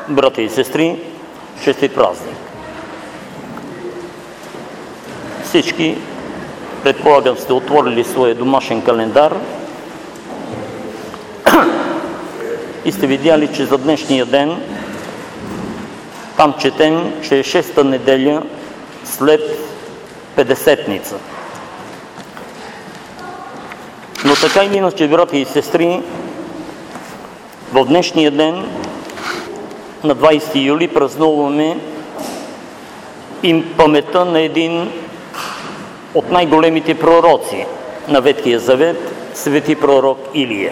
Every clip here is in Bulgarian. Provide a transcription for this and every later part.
Брати и сестри, честит празник! Всички, предполагам, сте отворили своя домашен календар и сте видяли, че за днешния ден там четем, че е 6-та неделя след Петдесетница. Но така или иначе, брати и сестри, в днешния ден, на 20 юли, празнуваме им паметта на един от най-големите пророци на Ветхия завет, свети пророк Илия.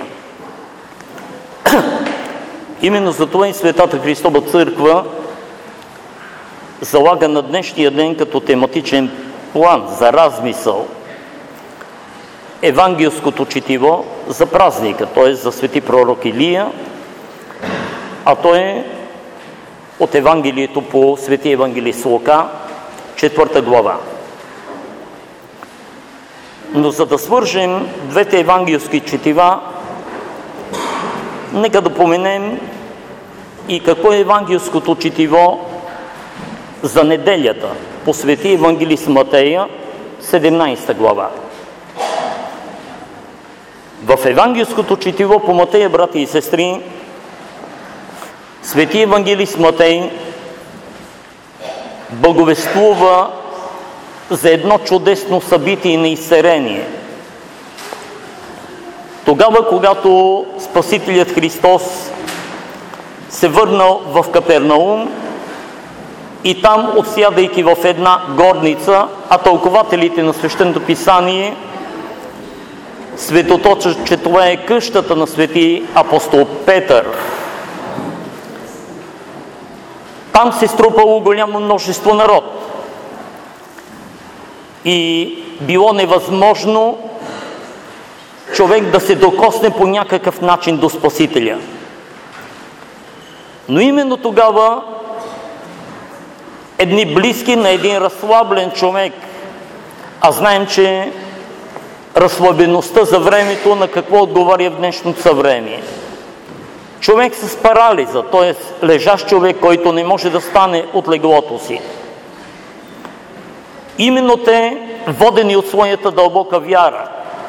Именно за това и Светата Христова църква залага на днешния ден като тематичен план за размисъл евангелското четиво за празника, т.е. за свети пророк Илия, а то е от Евангелието по свети евангелист Лука, 4 глава. Но за да свържем двете евангелски четива, нека да поменем и какво е евангелското четиво за неделята по свети евангелист Матея, 17 глава. В евангелското четиво по Матея, брати и сестри, свети евангелист Матей благовествува за едно чудесно събитие на изцеление. Тогава, когато Спасителят Христос се върнал в Капернаум и там, отсядайки в една горница, а тълкователите на Свещеното писание светоточат, че това е къщата на свети апостол Петър. Там се струпало голямо множество народ и било невъзможно човек да се докосне по някакъв начин до Спасителя. Но именно тогава едни близки на един разслаблен човек, а знаем, че разслабеността за времето на какво отговаря в днешното съвремие? Човек с парализа, т.е. лежащ човек, който не може да стане от леглото си. Именно те, водени от своята дълбока вяра,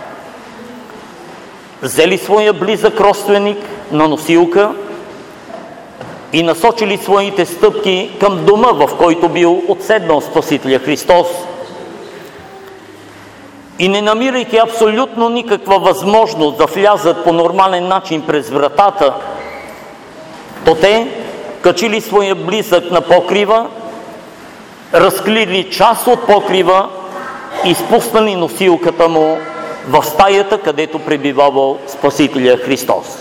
взели своя близък родственик на носилка и насочили своите стъпки към дома, в който бил отседнал Спасителя Христос. И не намирайки абсолютно никаква възможност да влязат по нормален начин през вратата, то те качили своя близък на покрива, разклили част от покрива и спуснали носилката му в стаята, където пребивавал Спасителя Христос.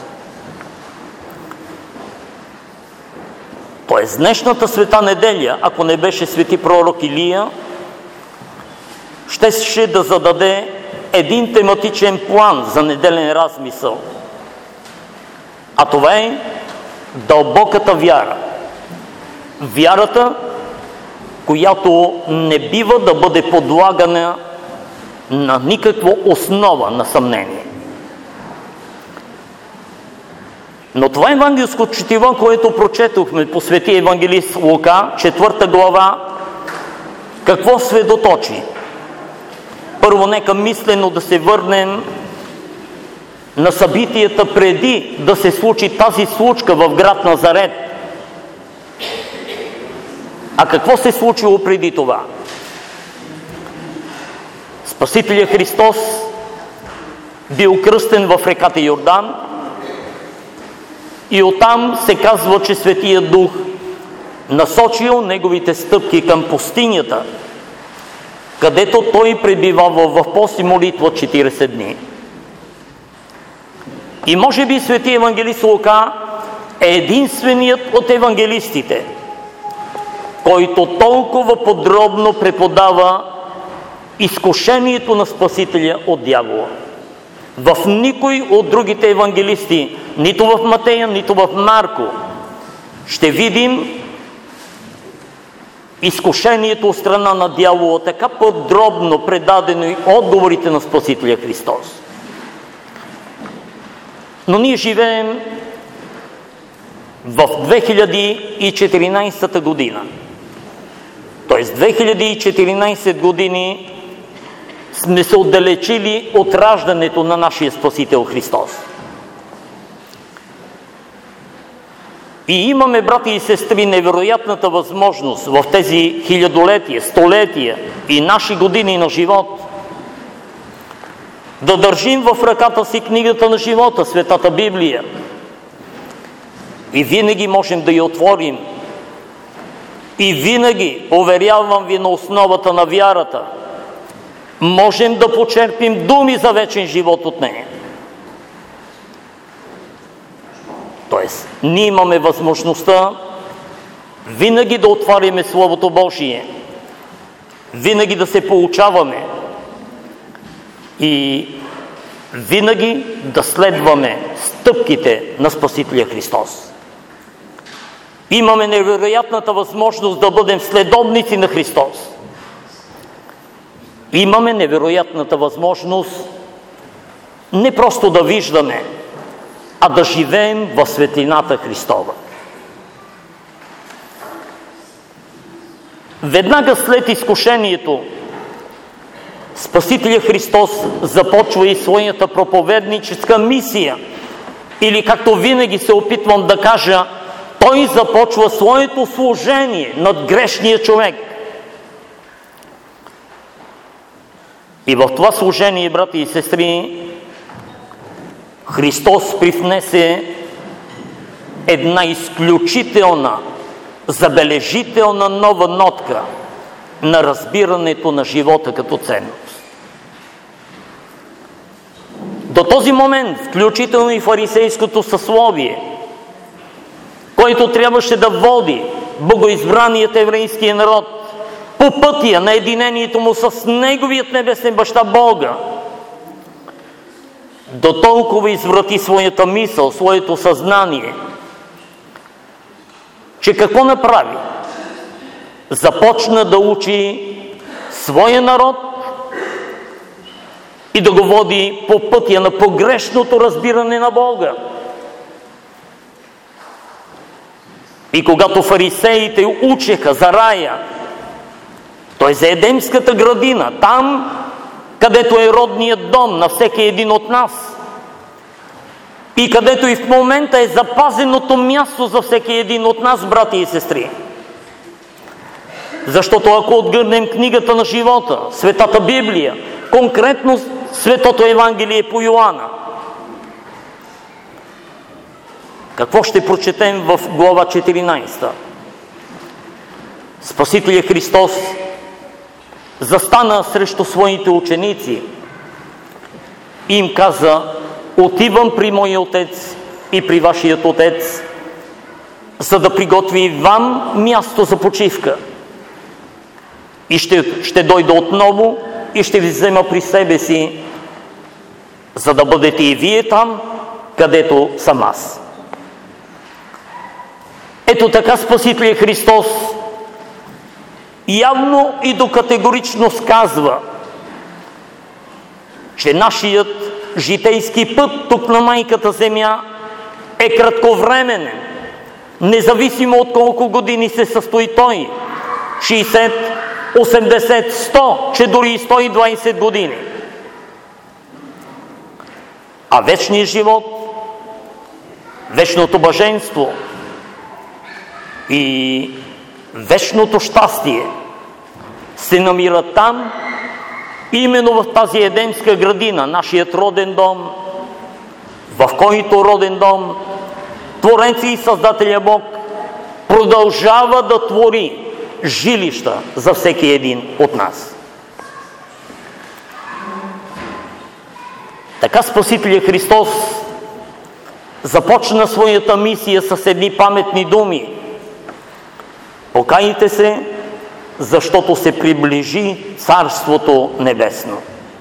Тоест, днешната света неделя, ако не беше свети пророк Илия, щеше да зададе един тематичен план за неделен размисъл. А това е дълбоката вяра. Вярата, която не бива да бъде подлагана на никаква основа на съмнение. Но това евангелско четиво, което прочетохме по свети евангелист Лука, 4 глава, какво сведоточи? Първо, нека мислено да се върнем на събитията преди да се случи тази случка в град Назарет. А какво се случило преди това? Спасителят Христос бил кръстен в реката Йордан и оттам се казва, че Светия Дух насочил неговите стъпки към пустинята, където той пребивава в пост и молитва 40 дни. И може би свети евангелист Лука е единственият от евангелистите, който толкова подробно преподава изкушението на Спасителя от дявола. В никой от другите евангелисти, нито в Матея, нито в Марко, ще видим изкушението от страна на дявола, така подробно предадено и отговорите на Спасителя Христос. Но ние живеем в 2014 година. Тоест 2014 години сме се отдалечили от раждането на нашия Спасител Христос. И имаме, брати и сестри, невероятната възможност в тези хилядолетия, столетия и наши години на живот да държим в ръката си книгата на живота, Светата Библия. И винаги можем да я отворим. И винаги, уверявам ви, на основата на вярата, можем да почерпим думи за вечен живот от нея. Тоест, ние имаме възможността винаги да отваряме Словото Божие, винаги да се получаваме и винаги да следваме стъпките на Спасителя Христос. Имаме невероятната възможност да бъдем следовници на Христос. Имаме невероятната възможност не просто да виждаме, а да живеем в светлината Христова. Веднага след изкушението, Спасителя Христос започва и своята проповедническа мисия. Или, както винаги се опитвам да кажа, Той започва своето служение над грешния човек. И в това служение, брати и сестри, Христос привнесе една изключителна, забележителна нова нотка на разбирането на живота като ценност. До този момент, включително и фарисейското съсловие, който трябваше да води богоизбраният еврейския народ по пътя на единението му с неговият небесен баща Бога, до толкова изврати своята мисъл, своето съзнание, че какво направи? Започна да учи своя народ и да го води по пътя на погрешното разбиране на Бога. И когато фарисеите учеха за рая, т.е. за Едемската градина, там, където е родният дом на всеки един от нас и където и в момента е запазеното място за всеки един от нас, брати и сестри. Защото ако отгърнем книгата на живота, Светата Библия, конкретно Светото Евангелие по Йоанна, какво ще прочетем в глава 14? Спасителя Христос застана срещу своите ученици и им каза: отивам при моя Отец и при вашият Отец, за да приготви вам място за почивка. И ще дойда отново и ще ви взема при себе си, за да бъдете и вие там, където съм аз. Ето така Спасителя Христос явно и докатегорично сказва, че нашият житейски път тук на майката земя е кратковременен, независимо от колко години се състои той. 60, 80, 100, че дори и 120 години. А вечният живот, вечното блаженство и вечното щастие се намира там, именно в тази Едемска градина, нашият роден дом, в който роден дом Творец и Създателя Бог продължава да твори жилища за всеки един от нас. Така Спасителя Христос започна своята мисия с едни паметни думи: покайте се, защото се приближи Царството Небесно.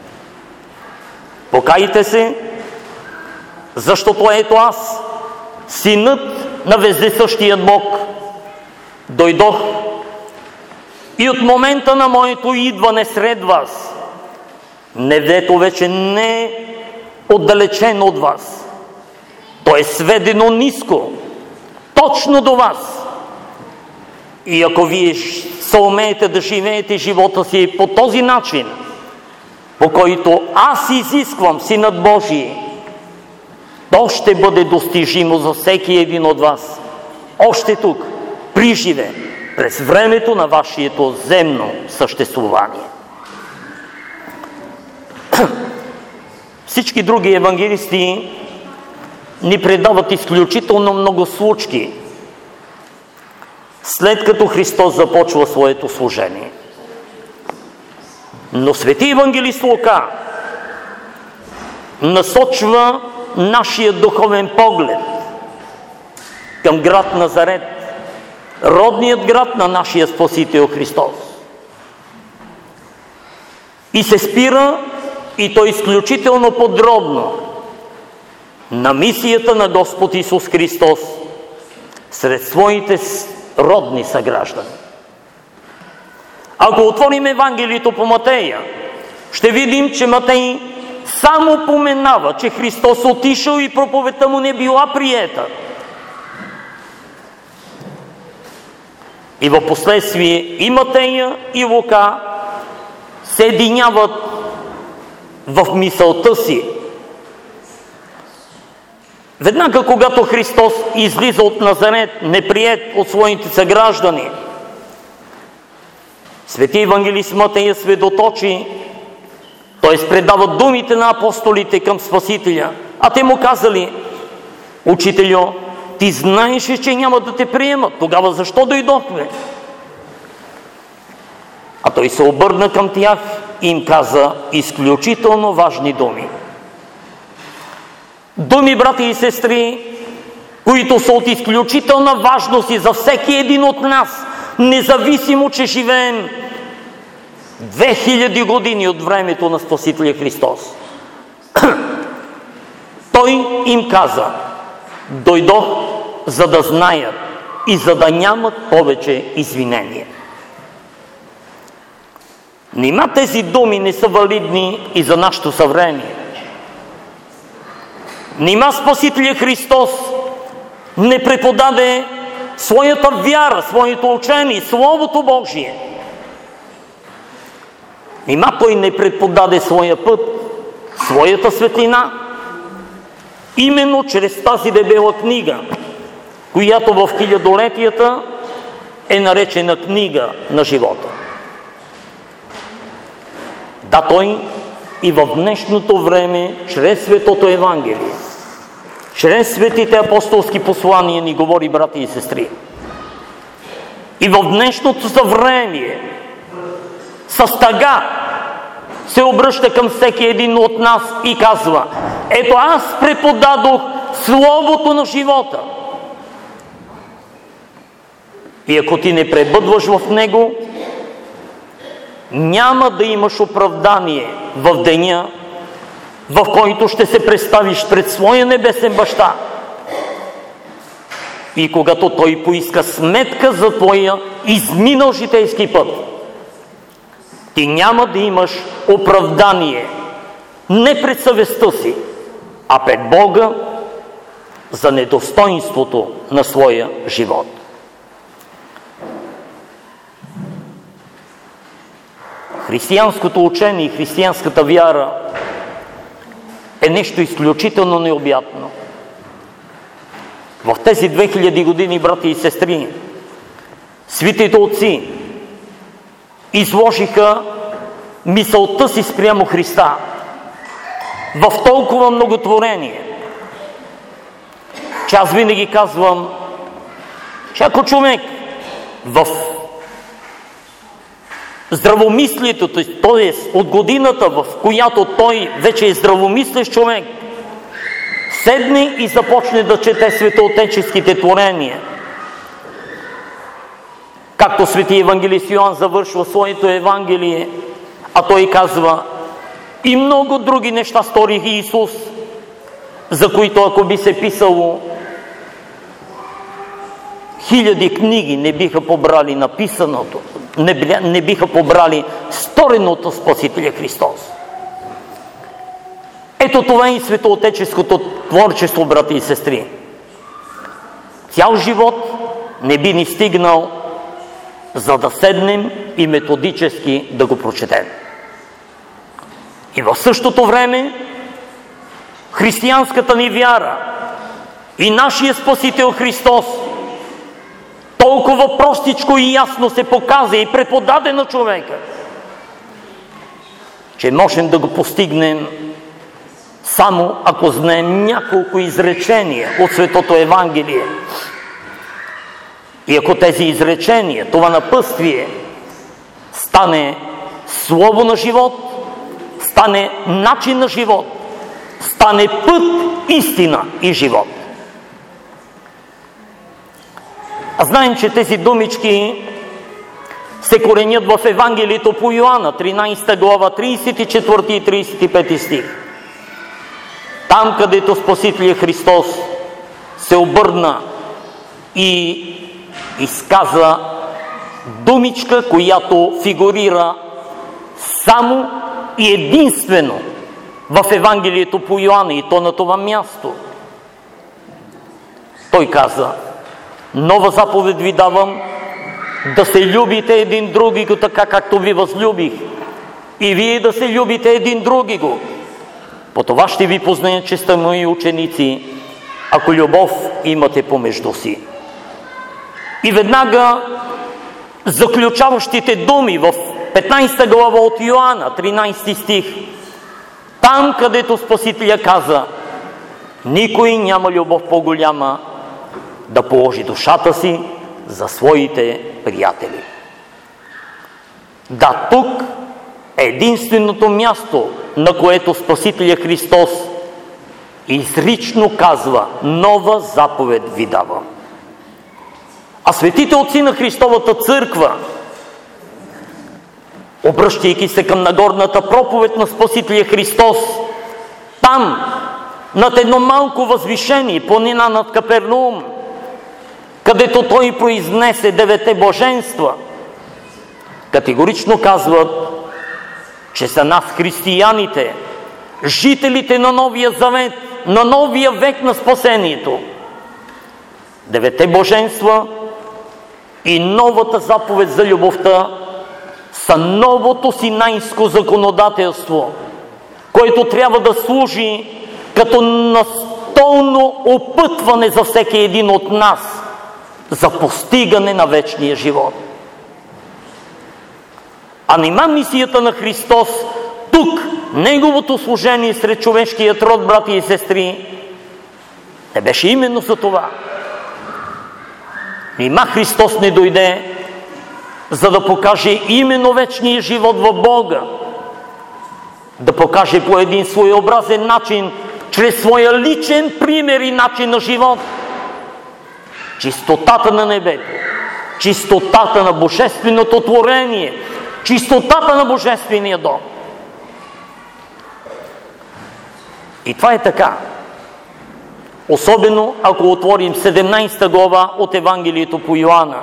Покайте се, защото ето аз, Синът на вездесъщият Бог, дойдох и от момента на моето идване сред вас, небето вече не е отдалечено от вас. То е сведено ниско. То точно до вас. И ако вие съумеете да живеете живота си по този начин, по който аз изисквам, Синът Божий, то ще бъде достижимо за всеки един от вас. Още тук, при живе, през времето на вашето земно съществувание. Всички други евангелисти ни предават изключително много случки, след като Христос започва своето служение. Но свети евангелист Лука насочва нашия духовен поглед към град Назарет, родният град на нашия Спасител Христос. И се спира, и то изключително подробно, на мисията на Господ Исус Христос сред своите родни съграждани. Ако отворим Евангелието по Матея, ще видим, че Матей само поменава, че Христос отишъл и проповедта му не била приета. И в последствие и Матея, и Лука се единяват в мисълта си. Веднага, когато Христос излиза от Назарет, неприет от своите съграждани, свети евангелист Матея свидетелствува, т.е. предава думите на апостолите към Спасителя, а те му казали: Учителю, ти знаеше, че няма да те приемат, тогава защо дойдохме? А той се обърна към тях и им каза изключително важни думи. Думи, брати и сестри, които са от изключителна важност и за всеки един от нас, независимо, че живеем 2000 години от времето на Спасителя Христос. Той им каза: дойдох, за да знаят и за да нямат повече извинение. Нима тези думи не са валидни и за нашето съвремие? Нима Спасителя Христос не преподаде своята вяра, своето учение, Словото Божие? Нима Той не преподаде своя път, своята светлина, именно чрез тази дебела книга, която в хилядолетията е наречена книга на живота? Да, Той и в днешното време, чрез Светото Евангелие, чрез светите апостолски послания ни говори, брати и сестри. И в днешното съвремие с тъга се обръща към всеки един от нас и казва: ето аз преподадох Словото на живота. И ако ти не пребъдваш в него, няма да имаш оправдание в деня, в който ще се представиш пред своя небесен баща. И когато той поиска сметка за твоя изминал житейски път, ти няма да имаш оправдание не пред съвестта си, а пред Бога за недостойнството на своя живот. Християнското учение и християнската вяра е нещо изключително необятно. В тези 2000 години, брати и сестри, светите отци изложиха мисълта си спрямо Христа в толкова много творение, че аз винаги казвам, че ако човек в здравомислието, т.е. от годината, в която той вече е здравомислещ човек, седне и започне да чете светоотеческите творения, както свети евангелист Йоан завършва своето Евангелие, а той казва: и много други неща стори Исус, за които ако би се писало, хиляди книги не биха побрали написаното, не биха побрали стореното Спасителя Христос. Ето това е и светоотеческото творчество, брати и сестри. цял живот не би ни стигнал, за да седнем и методически да го прочетем. И в същото време християнската ни вяра и нашия Спасител Христос толкова простичко и ясно се показа и преподаде на човека, че можем да го постигнем само ако знаем няколко изречения от Светото Евангелие. И ако тези изречения, това напътствие, стане слово на живот, стане начин на живот, стане път, истина и живот. А знаем, че тези думички се коренят в Евангелието по Йоанна, 13 глава, 34 и 35 стих. Там, където Спасителят Христос се обърна и изказа думичка, която фигурира само и единствено в Евангелието по Йоанна, и то на това място. Той каза: нова заповед ви давам, да се любите един другиго, така както ви възлюбих, и вие да се любите един другиго. По това ще ви познаят, че сте мои ученици, ако любов имате помежду си. И веднага заключаващите думи в 15 глава от Йоанна, 13 стих, там, където Спасителя каза: никой няма любов по-голяма да положи душата си за своите приятели. Да, тук е единственото място, на което Спасителя Христос изрично казва: нова заповед ви давам. А светите отци на Христовата църква, обръщайки се към Нагорната проповед на Спасителя Христос, там, над едно малко възвишение, планина над Капернаум, където той произнесе 9 блаженства, категорично казват, че са нас християните, жителите на Новия Завет, на новия век на спасението. 9 блаженства и новата заповед за любовта са новото синайско законодателство, което трябва да служи като настолно опътване за всеки един от нас за постигане на вечния живот. А нима мисията на Христос тук, неговото служение сред човешкият род, брати и сестри, не беше именно за това. Нима Христос не дойде, за да покаже именно вечния живот в Бога, да покаже по един своеобразен начин, чрез своя личен пример и начин на живот, чистотата на небето, чистотата на божественото творение, чистотата на божествения дом. И това е така. Особено ако отворим 17 глава от Евангелието по Йоанна.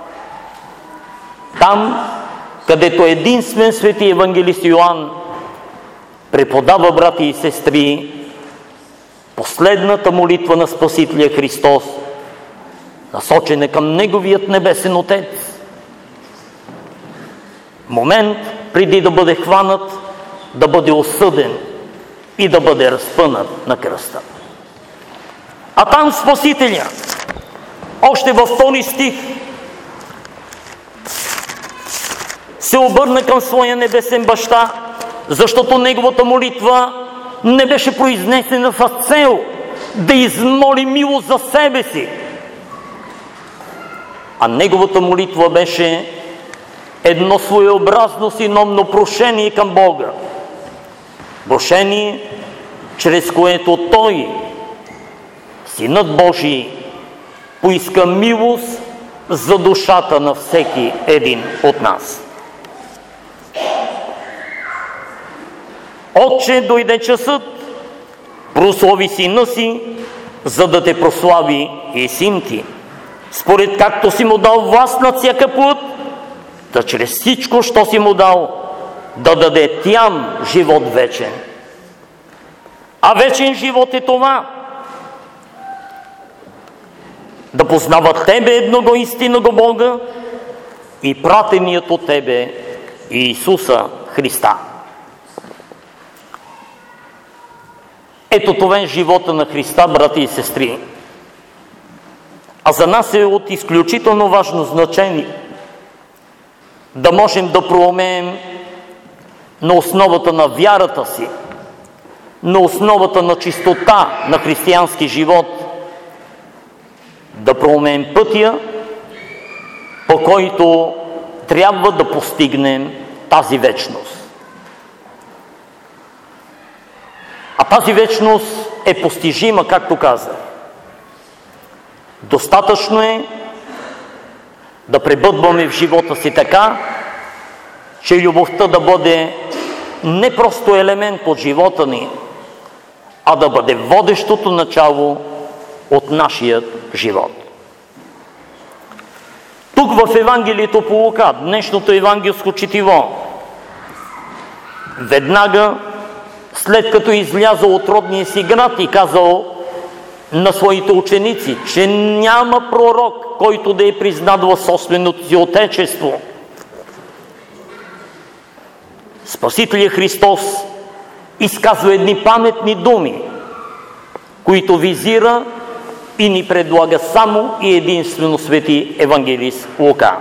Там, където единствен свети евангелист Йоанн преподава, брати и сестри, последната молитва на Спасителя Христос, насочена към Неговият небесен Отец. Момент преди да бъде хванат, да бъде осъден и да бъде разпънат на кръста. А там Спасителя, още във 2 стих, се обърна към своя небесен баща, защото неговата молитва не беше произнесена с цел да измоли милост за себе си, а неговата молитва беше едно своеобразно синомно прошение към Бога. Прошение, чрез което Той, Синът Божий, поиска милост за душата на всеки един от нас. Отче, дойде часът, прослави Сина си, за да те прослави и Син ти, според както си му дал власт над всяка плът, да чрез всичко, що си му дал, да даде тям живот вечен. А вечен живот е това: да познават Тебе, едного истинного Бога и пратеният от Тебе Иисуса Христа. Ето това е живота на Христа, брати и сестри. А за нас е от изключително важно значение да можем да проумеем на основата на вярата си, на основата на чистота на християнски живот, да проумеем пътя, по който трябва да постигнем тази вечност. А тази вечност е постижима, както казах. Достатъчно е да пребъдваме в живота си така, че любовта да бъде не просто елемент от живота ни, а да бъде водещото начало от нашия живот. Тук в Евангелието по Лука, днешното евангелско четиво, веднага след като излязъл от родния си град и казал на своите ученици, че няма пророк, който да е признат в собственото си отечество, Спасителят Христос изказва едни паметни думи, които визира и ни предлага само и единствено свети евангелист Лука.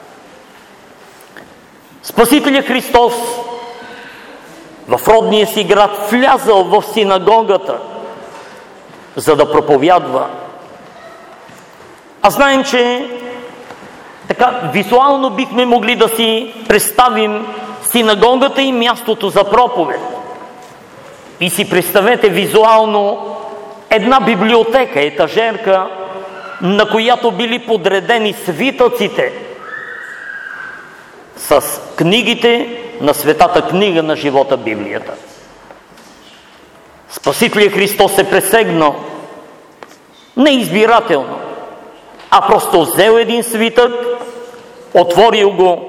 Спасителят Христос в родния си град влязал в синагогата, за да проповядва. А знаем, че така визуално бихме могли да си представим синагогата и мястото за проповед. И си представете визуално една библиотека, етажерка, на която били подредени свитъците с книгите на Светата книга на живота, Библията. Спасителят Христос е пресегнал не избирателно, а просто взел един свитък, отворил го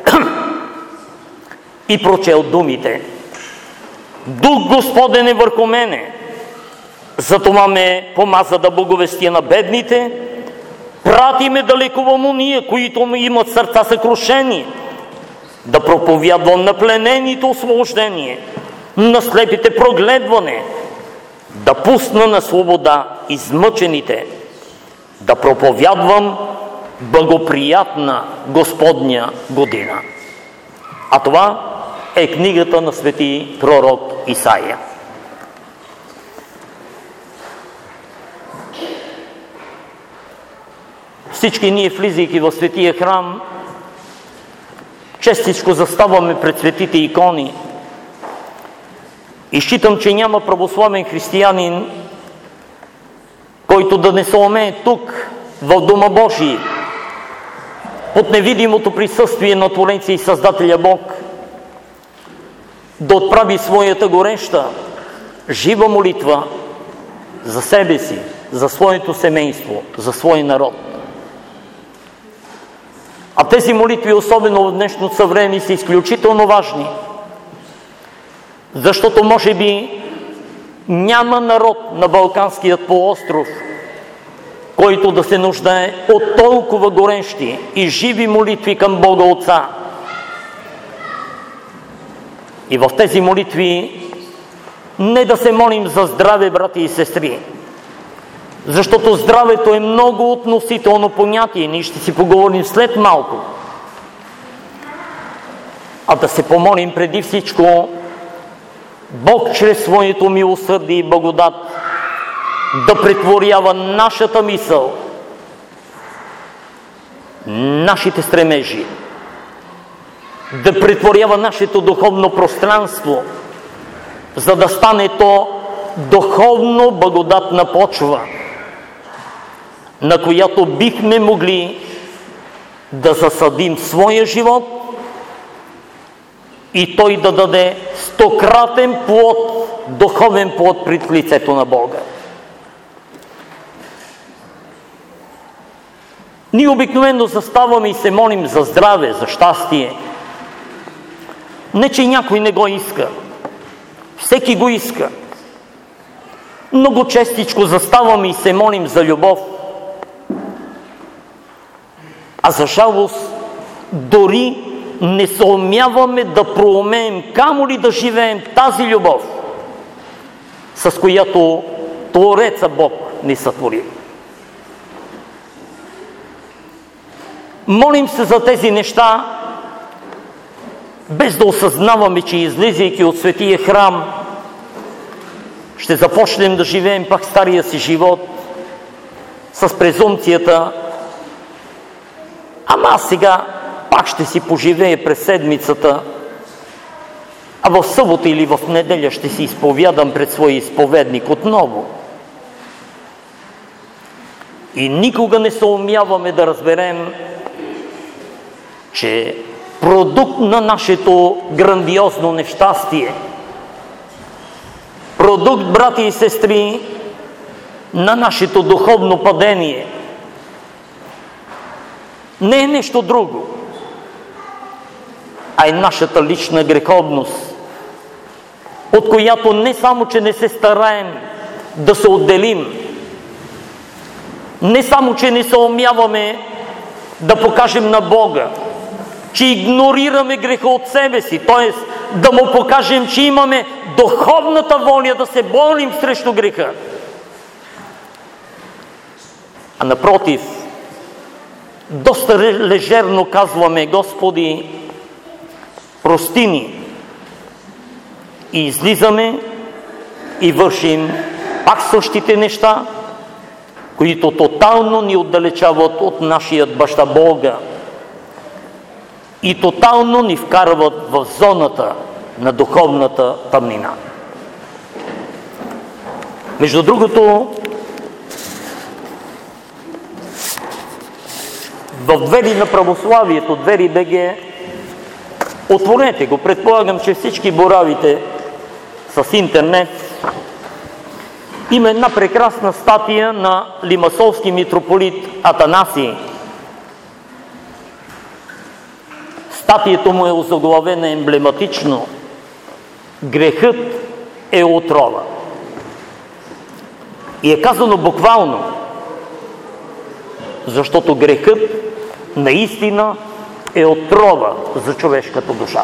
и прочел думите: Дух Господен е върху мене, затова ме помаза да благовестия на бедните, прати ме да лекувам уния, които имат сърца съкрушени, да проповядвам на пленените освобождение, на слепите прогледване, да пусна на свобода измъчените, да проповядвам благоприятна Господня година. А това е книгата на свети пророк Исаия. Всички ние, влизайки в светия храм, честичко заставаме пред светите икони и считам, че няма православен християнин, който да не се умее тук, в Дома Божий, под невидимото присъствие на Твореца и Създателя Бог, да отправи своята гореща, жива молитва за себе си, за своето семейство, за своя народ. А тези молитви, особено в днешното съвремие, са изключително важни, защото може би няма народ на Балканският полуостров, който да се нуждае от толкова горещи и живи молитви към Бога Отца. И в тези молитви не да се молим за здраве, брати и сестри, защото здравето е много относително понятие, ние ще си поговорим след малко, а да се помолим преди всичко Бог чрез своето милосърдие и благодат да претворява нашата мисъл, нашите стремежи, да претворява нашето духовно пространство, за да стане то духовно благодатна почва, на която бихме могли да засадим своя живот и той да даде 100-кратен плод, духовен плод пред лицето на Бога. Ние обикновено заставаме и се молим за здраве, за щастие. Не, че някой не го иска. Всеки го иска. Много честичко заставаме и се молим за любов. А за жалост, дори не съумяваме да проумеем, камо ли да живеем тази любов, с която Твореца Бог ни сътвори. Молим се за тези неща, без да осъзнаваме, че излизайки от светия храм, ще започнем да живеем пак стария си живот с презумпцията: ама аз сега пак ще си поживея през седмицата, а в събота или в неделя ще си изповядам пред своя изповедник отново. И никога не съумяваме да разберем, че продукт на нашето грандиозно нещастие, продукт, брати и сестри, на нашето духовно падение, не е нещо друго, а е нашата лична греховност, от която не само, че не се стараем да се отделим, не само, че не съумяваме да покажем на Бога, че игнорираме греха от себе си, т.е. да му покажем, че имаме духовната воля да се борим срещу греха. А напротив, доста лежерно казваме: Господи, прости ни. И излизаме и вършим пак същите неща, които тотално ни отдалечават от нашия баща Бога и тотално ни вкарват в зоната на духовната тъмнина. Между другото, в двери на православието, двери БГ, отворете го, предполагам, че всички боравите с интернет, има една прекрасна статия на лимасолски митрополит Атанасий. Статията му е озаглавена емблематично: грехът е отрова. И е казано буквално, защото грехът наистина е отрова за човешката душа.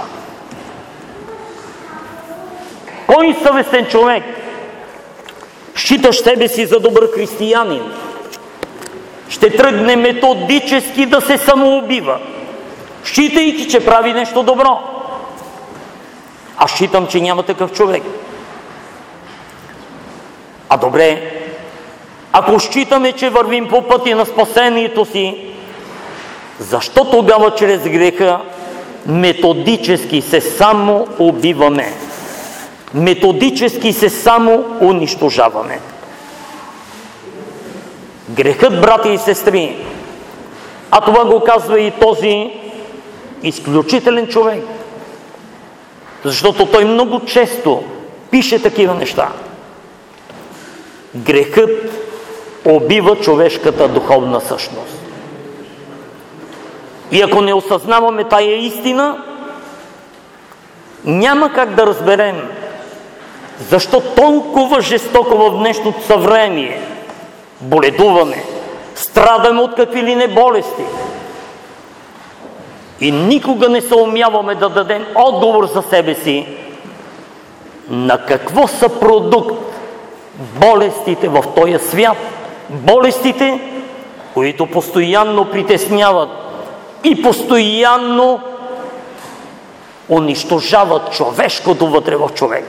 Кой съвестен човек, считаш себе си за добър християнин, ще тръгне методически да се самоубива, считайки, че прави нещо добро? Аз считам, че няма такъв човек. А добре, ако считаме, че вървим по пътя на спасението си, защо тогава чрез греха методически се само убиваме? Методически се само унищожаваме. Грехът, брати и сестри, а това го казва и този изключителен човек, защото той много често пише такива неща. Грехът убива човешката духовна същност. И ако не осъзнаваме тая истина, няма как да разберем защо толкова жестоко в днешното съвремие боледуваме, страдаме от какви ли не болести. И никога не съумяваме да дадем отговор за себе си на какво са продукт болестите в този свят. Болестите, които постоянно притесняват и постоянно унищожават човешкото вътре в човек.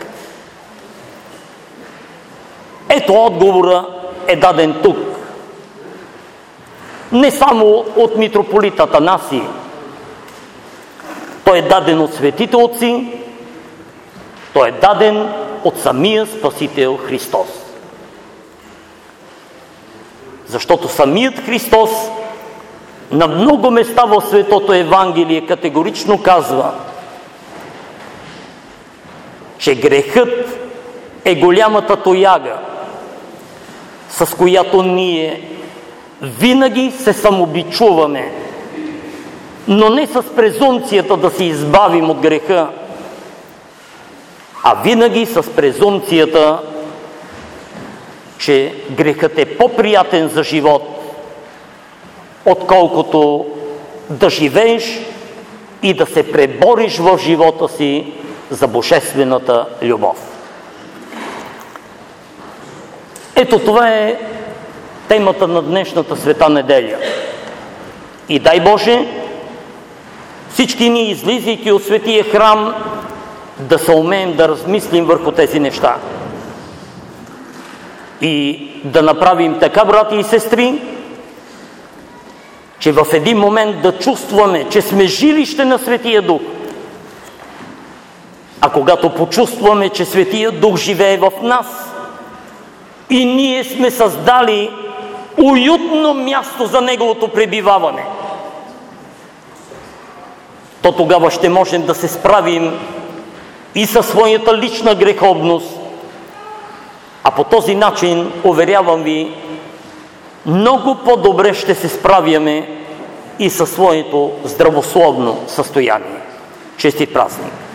Ето отговора е даден тук. Не само от митрополит Атанасий. Той е даден от светите отци, той е даден от самия Спасител Христос. Защото самият Христос на много места в Светото Евангелие категорично казва, че грехът е голямата тояга, с която ние винаги се самобичуваме, но не с презумпцията да се избавим от греха, а винаги с презумпцията, че грехът е по-приятен за живот, отколкото да живееш и да се пребориш в живота си за божествената любов. Ето това е темата на днешната Света неделя. И дай Боже, всички ние, излизайки от Светия храм, да се умеем да размислим върху тези неща. И да направим така, брати и сестри, че в един момент да чувстваме, че сме жилище на Светия Дух. А когато почувстваме, че Светия Дух живее в нас и ние сме създали уютно място за Неговото пребиваване, то тогава ще можем да се справим и със своята лична греховност, а по този начин, уверявам ви, много по-добре ще се справяме и със своето здравословно състояние. Честит празник!